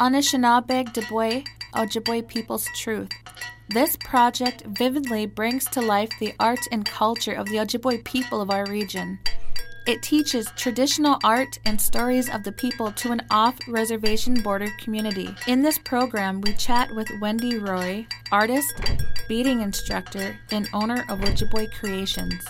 Anishinaabe Deboe Ojibwe People's Truth. This project vividly brings to life the art and culture of the Ojibwe people of our region. It teaches traditional art and stories of the people to an off-reservation border community. In this program, we chat with Wendy Roy, artist, beading instructor, and owner of Ojibwe Creations.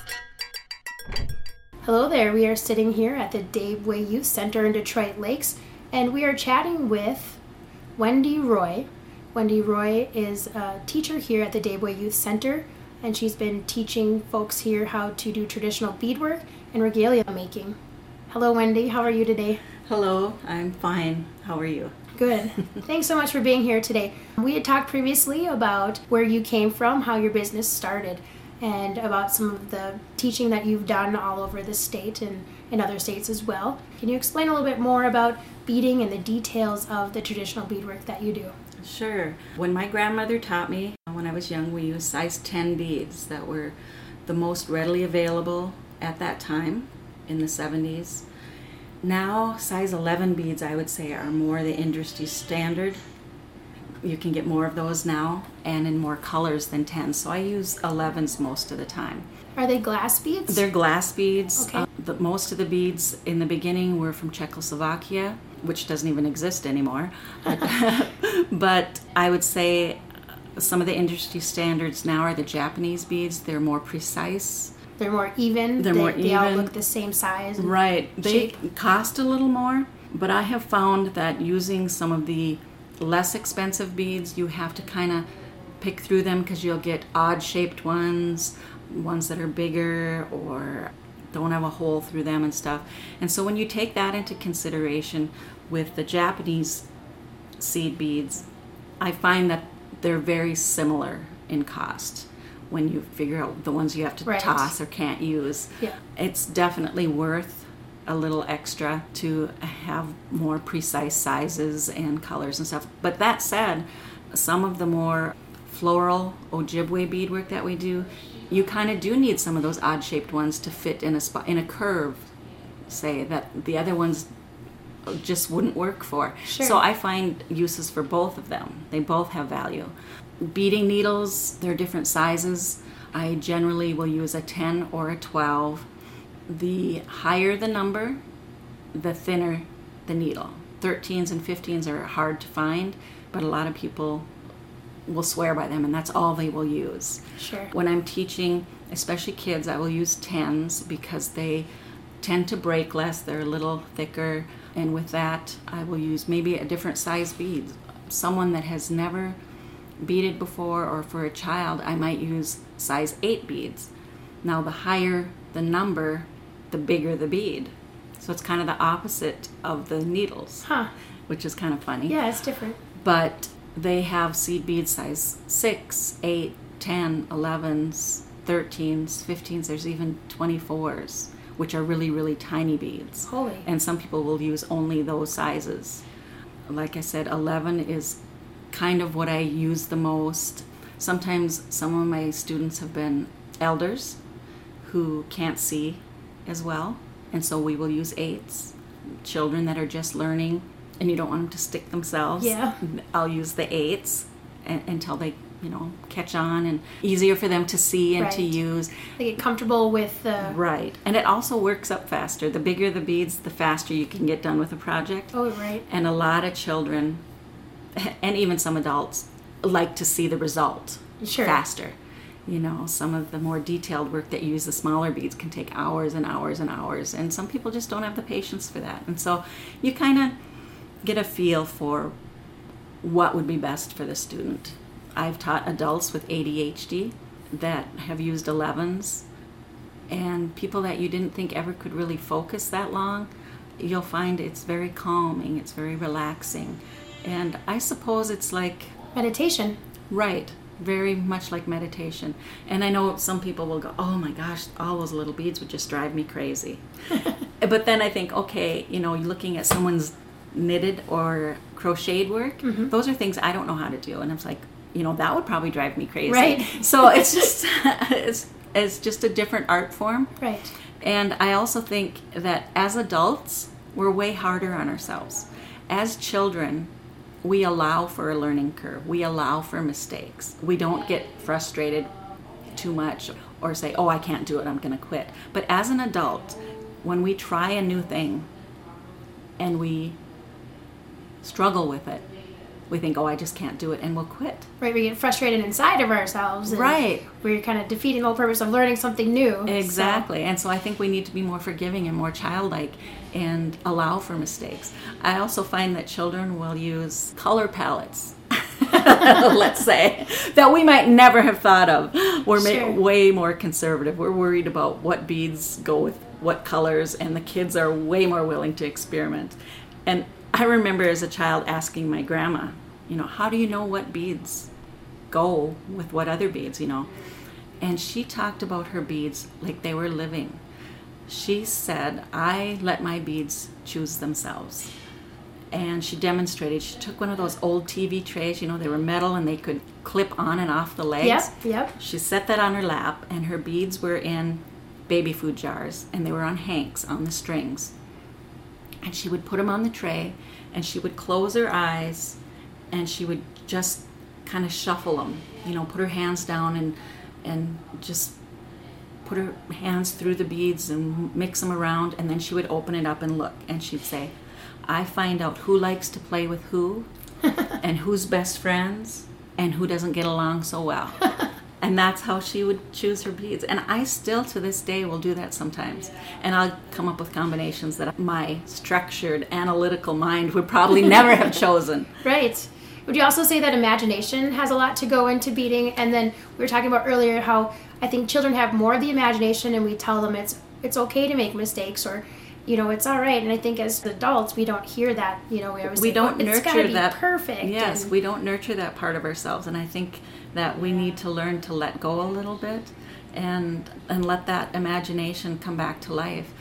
Hello there, we are sitting here at the Dave Way Youth Center in Detroit Lakes, and we are chatting with Wendy Roy. Wendy Roy is a teacher here at the Dave Way Youth Center, and she's been teaching folks here how to do traditional beadwork and regalia making. Hello, Wendy. How are you today? Hello. I'm fine. How are you? Good. Thanks so much for being here today. We had talked previously about where you came from, how your business started, and about some of the teaching that you've done all over the state and in other states as well. Can you explain a little bit more about beading and the details of the traditional beadwork that you do? Sure. When my grandmother taught me, when I was young, we used size 10 beads that were the most readily available at that time in the 70s. Now, size 11 beads, I would say, are more the industry standard. You can get more of those now and in more colors than 10, so I use 11s most of the time. Are they glass beads? They're glass beads. Okay. Most of the beads in the beginning were from Czechoslovakia, which doesn't even exist anymore. But I would say some of the industry standards now are the Japanese beads. They're more precise. They're more even. They all look the same size. Right. They shape. cost a little more, but I have found that using some of the less expensive beads, you have to kind of pick through them because you'll get odd-shaped ones that are bigger or don't have a hole through them and stuff. And so when you take that into consideration with the Japanese seed beads, I find that they're very similar in cost when you figure out the ones you have to toss or can't use. Yeah. It's definitely worth a little extra to have more precise sizes and colors and stuff. But that said, some of the more floral Ojibwe beadwork that we do, you kind of do need some of those odd-shaped ones to fit in a spot, in a curve, say, that the other ones just wouldn't work for. Sure. So I find uses for both of them. They both have value. Beading needles, they're different sizes. I generally will use a 10 or a 12. The higher the number, the thinner the needle. 13s and 15s are hard to find, but a lot of people will swear by them, and that's all they will use. Sure. When I'm teaching, especially kids, I will use 10s because they tend to break less. They're a little thicker, and with that, I will use maybe a different size bead. Someone that has never beaded before, or for a child, I might use size 8 beads. Now, the higher the number, the bigger the bead. So it's kind of the opposite of the needles, which is kind of funny. Yeah, it's different. But they have seed beads size 6, 8, 10, 11s, 13s, 15s. There's even 24s, which are really, really tiny beads. Holy. And some people will use only those sizes. Like I said, 11 is kind of what I use the most. Sometimes some of my students have been elders who can't see as well, and so we will use 8s. Children that are just learning and you don't want them to stick themselves, I'll use the 8s until they, catch on, and easier for them to see and to use. They get comfortable with the... Right. And it also works up faster. The bigger the beads, the faster you can get done with a project. Oh, right. And a lot of children, and even some adults, like to see the result faster. Some of the more detailed work that you use the smaller beads can take hours and hours and hours, and some people just don't have the patience for that. And so you kind of get a feel for what would be best for the student. I've taught adults with ADHD that have used 11s, and people that you didn't think ever could really focus that long, you'll find it's very calming, it's very relaxing. And I suppose it's like... meditation. Right. Very much like meditation. And I know some people will go, oh my gosh, all those little beads would just drive me crazy. But then I think, okay, you're looking at someone's knitted or crocheted work, those are things I don't know how to do. And I was like, that would probably drive me crazy. Right. So it's just it's just a different art form. Right. And I also think that as adults, we're way harder on ourselves. As children, we allow for a learning curve. We allow for mistakes. We don't get frustrated too much or say, oh, I can't do it, I'm going to quit. But as an adult, when we try a new thing and we struggle with it, we think, oh, I just can't do it, and we'll quit. Right, we get frustrated inside of ourselves. And right. We're kind of defeating the whole purpose of learning something new. Exactly. So. And so I think we need to be more forgiving and more childlike and allow for mistakes. I also find that children will use color palettes, let's say, that we might never have thought of. We're way more conservative. We're worried about what beads go with what colors, and the kids are way more willing to experiment. And I remember as a child asking my grandma, how do you know what beads go with what other beads, And she talked about her beads like they were living. She said, I let my beads choose themselves. And she demonstrated. She took one of those old TV trays, they were metal and they could clip on and off the legs. Yep. She set that on her lap, and her beads were in baby food jars, and they were on hanks on the strings. And she would put them on the tray, and she would close her eyes, and she would just kind of shuffle them, put her hands down and just put her hands through the beads and mix them around, and then she would open it up and look, and she'd say, I find out who likes to play with who, and who's best friends, and who doesn't get along so well. And that's how she would choose her beads. And I still, to this day, will do that sometimes. And I'll come up with combinations that my structured, analytical mind would probably never have chosen. Right. Would you also say that imagination has a lot to go into beading? And then we were talking about earlier how I think children have more of the imagination, and we tell them it's okay to make mistakes, or it's all right. And I think as adults, we don't hear that. We always say, don't nurture it's gotta be that. Perfect. Yes, we don't nurture that part of ourselves, and I think that we need to learn to let go a little bit, and let that imagination come back to life.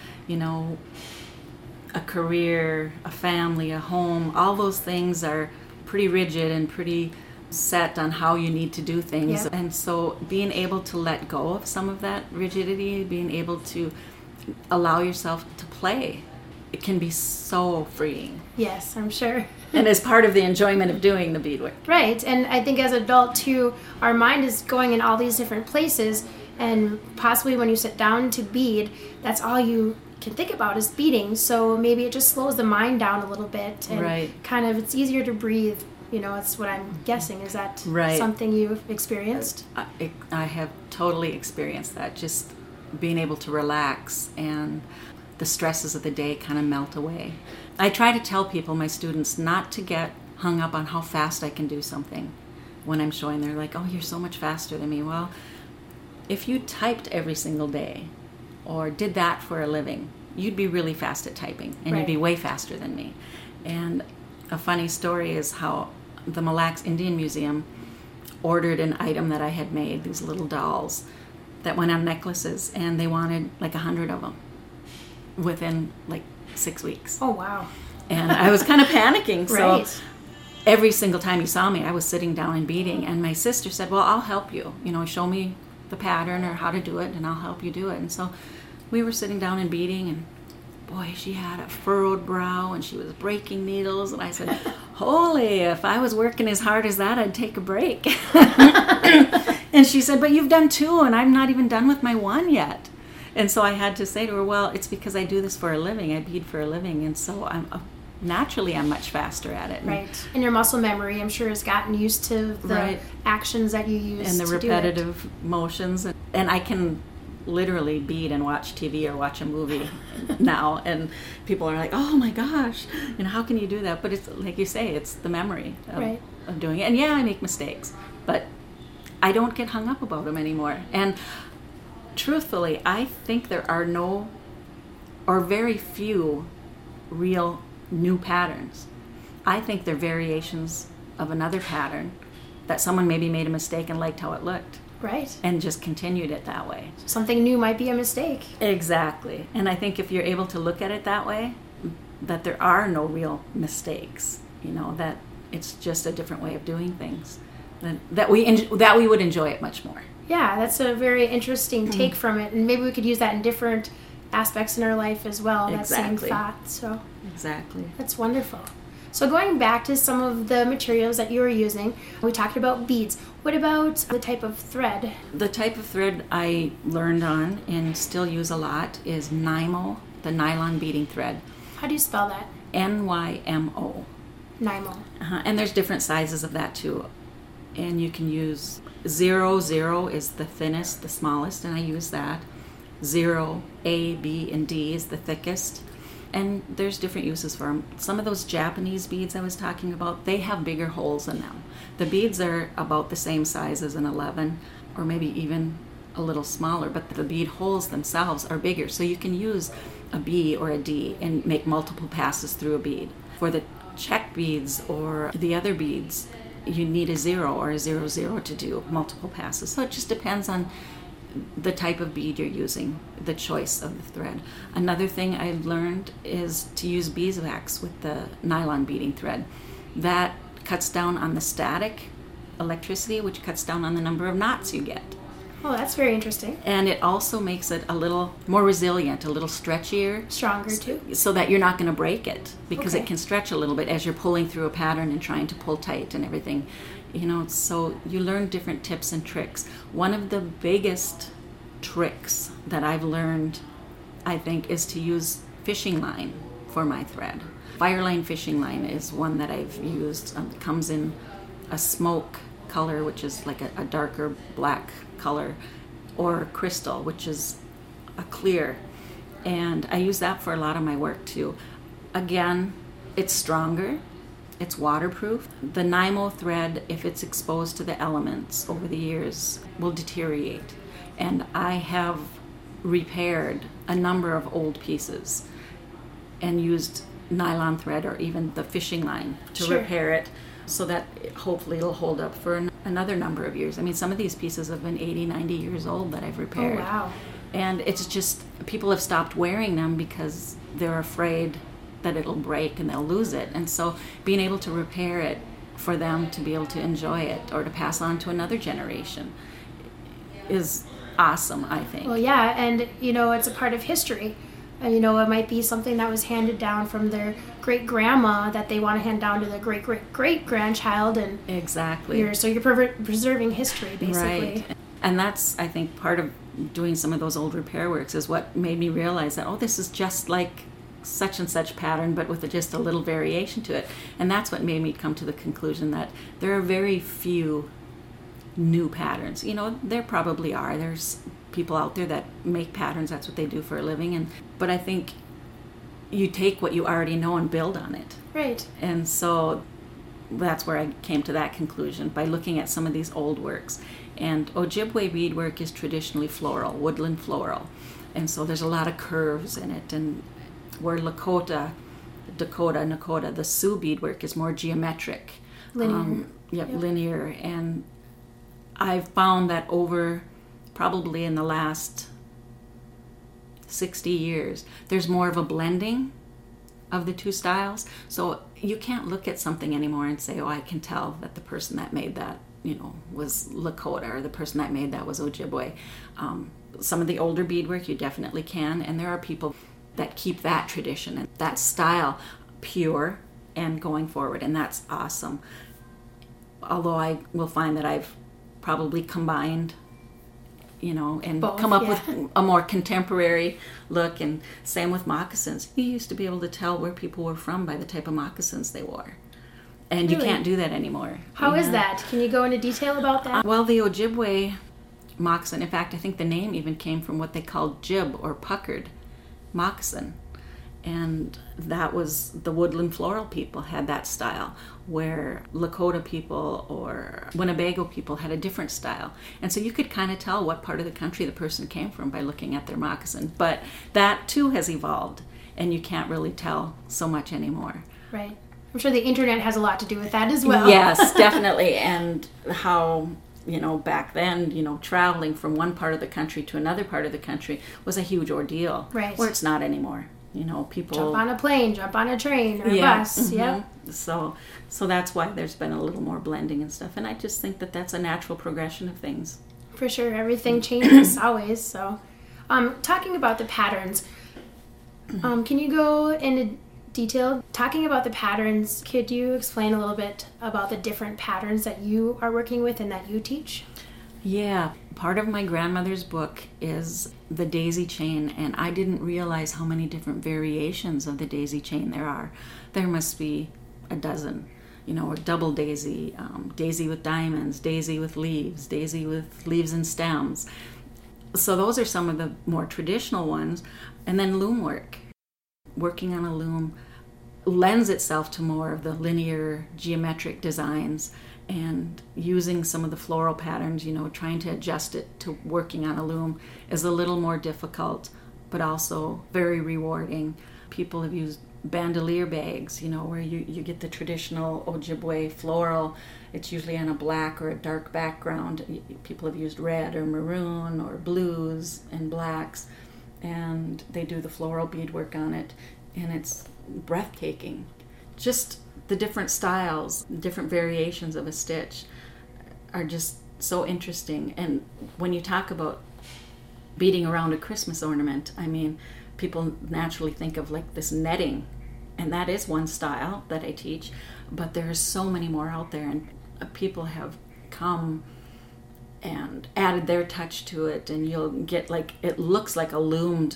A career, a family, a home, all those things are pretty rigid and pretty set on how you need to do things. Yep. And so being able to let go of some of that rigidity, being able to allow yourself to play, it can be so freeing. Yes, I'm sure. And as part of the enjoyment of doing the beadwork. Right, and I think as an adult too, our mind is going in all these different places, and possibly when you sit down to bead, that's all you can think about is beading. So maybe it just slows the mind down a little bit, and kind of it's easier to breathe. It's what I'm guessing. Is that something you've experienced? I have totally experienced that. Just being able to relax and the stresses of the day kind of melt away. I try to tell people, my students, not to get hung up on how fast I can do something when I'm showing. They're like, oh, you're so much faster than me. Well, if you typed every single day or did that for a living, you'd be really fast at typing, and you'd be way faster than me. And a funny story is how the Mille Lacs Indian Museum ordered an item that I had made, these little dolls that went on necklaces, and they wanted like 100 of them within like 6 weeks. Oh, wow. And I was kind of panicking. So every single time you saw me, I was sitting down and beading, and my sister said, well, I'll help you. Show me the pattern or how to do it, and I'll help you do it. And so we were sitting down and beading, and boy, she had a furrowed brow, and she was breaking needles. And I said, holy, if I was working as hard as that, I'd take a break. And she said, but you've done 2, and I'm not even done with my 1 yet. And so I had to say to her, well, it's because I do this for a living. I bead for a living, and so I'm much faster at it. Right. And your muscle memory, I'm sure, has gotten used to the actions that you use and the repetitive motions. And I can literally bead and watch TV or watch a movie now, and people are like, oh my gosh, how can you do that? But it's like you say, it's the memory of doing it. And I make mistakes, but I don't get hung up about them anymore. And truthfully, I think there are no or very few real new patterns. I think they're variations of another pattern that someone maybe made a mistake and liked how it looked. Right. And just continued it that way. Something new might be a mistake. Exactly. And I think if you're able to look at it that way, that there are no real mistakes, that it's just a different way of doing things, that we would enjoy it much more. Yeah, that's a very interesting take from it, and maybe we could use that in different aspects in our life as well. That same thought. So exactly, that's wonderful. So going back to some of the materials that you were using, we talked about beads. What about the type of thread? The type of thread I learned on and still use a lot is NYMO, the nylon beading thread. How do you spell that? NYMO. NYMO. And there's different sizes of that too. And you can use 0 is the thinnest, the smallest, and I use that. 0, A, B, and D is the thickest. And there's different uses for them. Some of those Japanese beads I was talking about, they have bigger holes in them. The beads are about the same size as an 11, or maybe even a little smaller, but the bead holes themselves are bigger. So you can use a B or a D and make multiple passes through a bead. For the check beads or the other beads, you need a 0 or a 00 to do multiple passes. So it just depends on the type of bead you're using, the choice of the thread. Another thing I've learned is to use beeswax with the nylon beading thread. That cuts down on the static electricity, which cuts down on the number of knots you get. Oh, that's very interesting. And it also makes it a little more resilient, a little stretchier. Stronger too. So that you're not going to break it, because Okay. it can stretch a little bit as you're pulling through a pattern and trying to pull tight and everything. You know, so you learn different tips and tricks. One of the biggest tricks that I've learned, I think, is to use fishing line for my thread. Fireline fishing line is one that I've used. It comes in a smoke color, which is like a darker black color, or crystal, which is a clear. And I use that for a lot of my work too. Again, it's stronger. It's waterproof. The NYMO thread, if it's exposed to the elements over the years, will deteriorate. And I have repaired a number of old pieces and used nylon thread or even the fishing line to repair it, so that hopefully it'll hold up for another number of years. I mean, some of these pieces have been 80, 90 years old that I've repaired. Oh, wow. And it's just, people have stopped wearing them because they're afraid that it'll break and they'll lose it. And so being able to repair it for them to be able to enjoy it or to pass on to another generation is awesome, I think. Well, yeah, and it's a part of history. It might be something that was handed down from their great grandma that they want to hand down to their great great great grandchild, and exactly. You're preserving history, basically. Right. And that's, I think, part of doing some of those old repair works is what made me realize that, this is just like such and such pattern, but with just a little variation to it. And that's what made me come to the conclusion that there are very few new patterns. There probably are. There's people out there that make patterns. That's what they do for a living. But I think you take what you already know and build on it. Right. And so that's where I came to that conclusion by looking at some of these old works. And Ojibwe beadwork is traditionally floral, woodland floral. And so there's a lot of curves in it. And where Dakota, the Sioux beadwork is more geometric. Linear. Linear. And I've found that over probably in the last 60 years, there's more of a blending of the two styles. So you can't look at something anymore and say, I can tell that the person that made that, was Lakota, or the person that made that was Ojibwe. Some of the older beadwork you definitely can, and there are people that keep that tradition and that style pure and going forward, and that's awesome. Although I will find that I've probably combined, and both, come up with a more contemporary look. And same with moccasins. You used to be able to tell where people were from by the type of moccasins they wore. And Really? You can't do that anymore. How is that? Can you go into detail about that? Well, the Ojibwe moccasin, in fact, I think the name even came from what they called jib or puckered moccasin. And that was the woodland floral people had that style, where Lakota people or Winnebago people had a different style. And so you could kind of tell what part of the country the person came from by looking at their moccasin. But that too has evolved, and you can't really tell so much anymore. Right. I'm sure the internet has a lot to do with that as well. Yes, definitely. And how, back then, traveling from one part of the country to another part of the country was a huge ordeal. Right. Where it's not anymore. People jump on a plane, jump on a train or a bus. Mm-hmm. Yep. So that's why there's been a little more blending and stuff. And I just think that that's a natural progression of things. For sure, everything changes always. So, talking about the patterns, can you go into detailed. Talking about the patterns, could you explain a little bit about the different patterns that you are working with and that you teach? Yeah, part of my grandmother's book is the daisy chain, and I didn't realize how many different variations of the daisy chain there are. There must be a dozen, or double daisy, daisy with diamonds, daisy with leaves and stems. So those are some of the more traditional ones. And then loom work. Working on a loom lends itself to more of the linear geometric designs, and using some of the floral patterns, trying to adjust it to working on a loom is a little more difficult, but also very rewarding. People have used bandolier bags, where you get the traditional Ojibwe floral. It's usually on a black or a dark background. People have used red or maroon or blues and blacks, and they do the floral beadwork on it, and it's breathtaking. Just the different styles, different variations of a stitch are just so interesting. And when you talk about beading around a Christmas ornament, people naturally think of like this netting, and that is one style that I teach, but there are so many more out there, and people have come and added their touch to it, and you'll get it looks like a loomed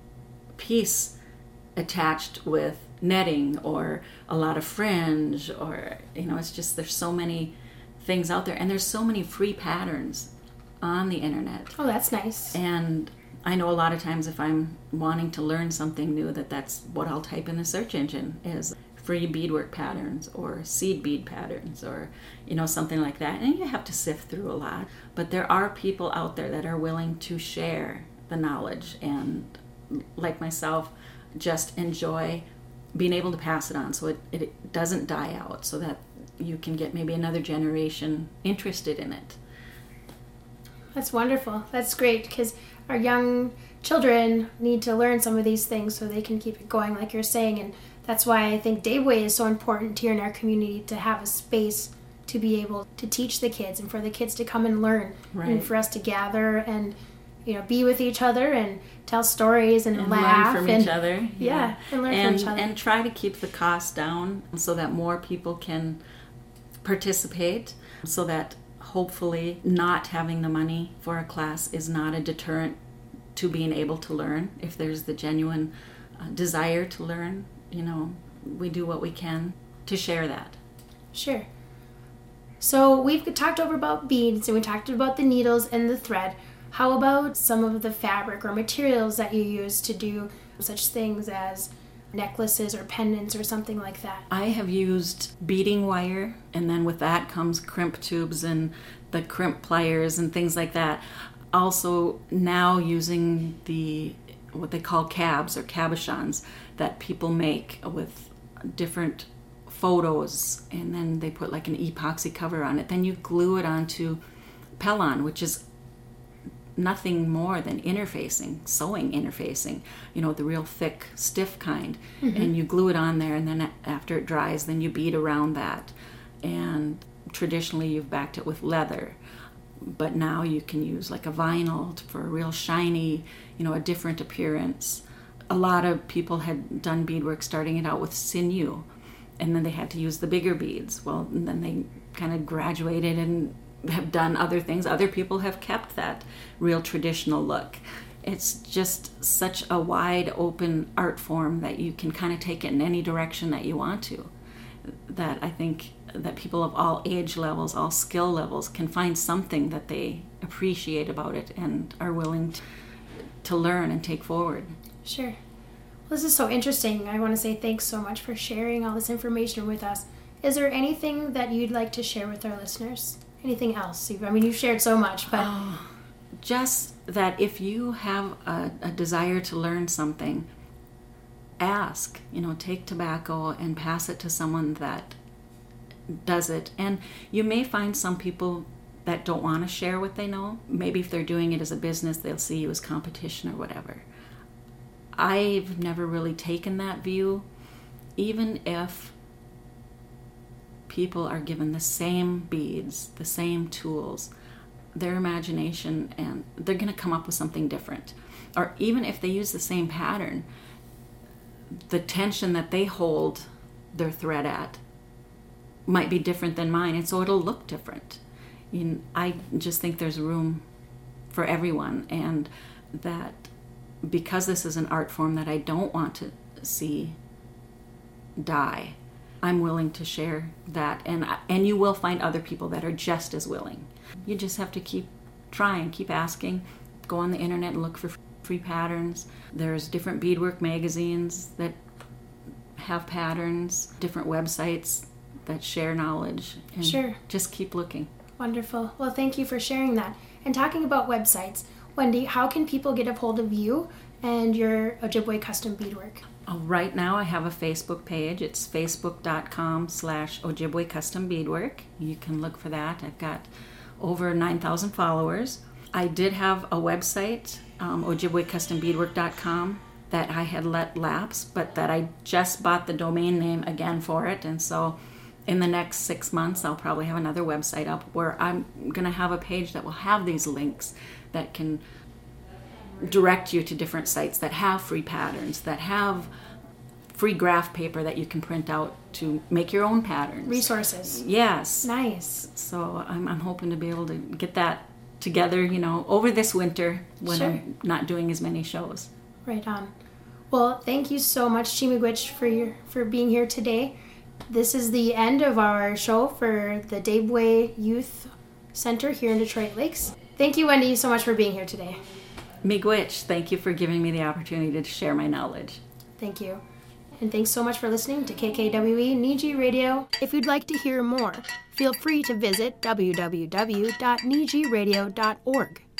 piece attached with netting or a lot of fringe, or it's just, there's so many things out there, and there's so many free patterns on the internet. Oh, that's nice. And I know a lot of times if I'm wanting to learn something new, that's what I'll type in the search engine, is free beadwork patterns or seed bead patterns, or something like that. And you have to sift through a lot, but there are people out there that are willing to share the knowledge, and like myself, just enjoy being able to pass it on so it doesn't die out, so that you can get maybe another generation interested in it. That's wonderful. That's great, because our young children need to learn some of these things so they can keep it going, like you're saying. And that's why I think Dave-Way is so important here in our community, to have a space to be able to teach the kids and for the kids to come and learn, right, and for us to gather and be with each other and tell stories and laugh learn from each other. Yeah, and learn from each other. And try to keep the cost down so that more people can participate, so that hopefully not having the money for a class is not a deterrent to being able to learn. If there's the genuine desire to learn, we do what we can to share that. Sure. So we've talked over about beads, and we talked about the needles and the thread. How about some of the fabric or materials that you use to do such things as necklaces or pendants or something like that? I have used beading wire, and then with that comes crimp tubes and the crimp pliers and things like that. Also now using what they call cabs or cabochons that people make with different photos, and then they put like an epoxy cover on it. Then you glue it onto Pellon, which is nothing more than sewing interfacing, the real thick, stiff kind. Mm-hmm. And you glue it on there, and then after it dries, then you bead around that. And traditionally you've backed it with leather, but now you can use like a vinyl for a real shiny, a different appearance. A lot of people had done beadwork starting it out with sinew, and then they had to use the bigger beads. Well, and then they kind of graduated and have done other things. Other people have kept that real traditional look. It's just such a wide open art form that you can kind of take it in any direction that you want to, that I think that people of all age levels, all skill levels, can find something that they appreciate about it and are willing to learn and take forward. Sure. Well, this is so interesting. I want to say thanks so much for sharing all this information with us. Is there anything that you'd like to share with our listeners? Anything else? You've shared so much, but... Just that if you have a desire to learn something, ask. Take tobacco and pass it to someone that does it. And you may find some people that don't want to share what they know. Maybe if they're doing it as a business, they'll see you as competition or whatever. I've never really taken that view. Even if people are given the same beads, the same tools, their imagination, and they're going to come up with something different. Or even if they use the same pattern, the tension that they hold their thread at might be different than mine, and so it'll look different. I just think there's room for everyone, and that because this is an art form that I don't want to see die, I'm willing to share that, and you will find other people that are just as willing. You just have to keep trying, keep asking, go on the internet and look for free patterns. There's different beadwork magazines that have patterns, different websites that share knowledge, and sure, just keep looking. Wonderful. Well, thank you for sharing that. And talking about websites, Wendy, how can people get a hold of you and your Ojibwe custom beadwork? Right now I have a Facebook page. It's facebook.com/Ojibwe custom beadwork. You can look for that. I've got over 9,000 followers. I did have a website, OjibweCustomBeadwork.com, that I had let lapse, but that I just bought the domain name again for it. And so in the next 6 months, I'll probably have another website up where I'm going to have a page that will have these links that can direct you to different sites that have free patterns, that have free graph paper that you can print out to make your own patterns. Resources. Yes. Nice. So I'm hoping to be able to get that together, over this winter when sure. I'm not doing as many shows. Right on. Well, thank you so much, Chi-miigwech, for being here today. This is the end of our show for the Daybway Youth Center here in Detroit Lakes. Thank you, Wendy, so much for being here today. Miigwech, thank you for giving me the opportunity to share my knowledge. Thank you. And thanks so much for listening to KKWE Niji Radio. If you'd like to hear more, feel free to visit www.nijiradio.org.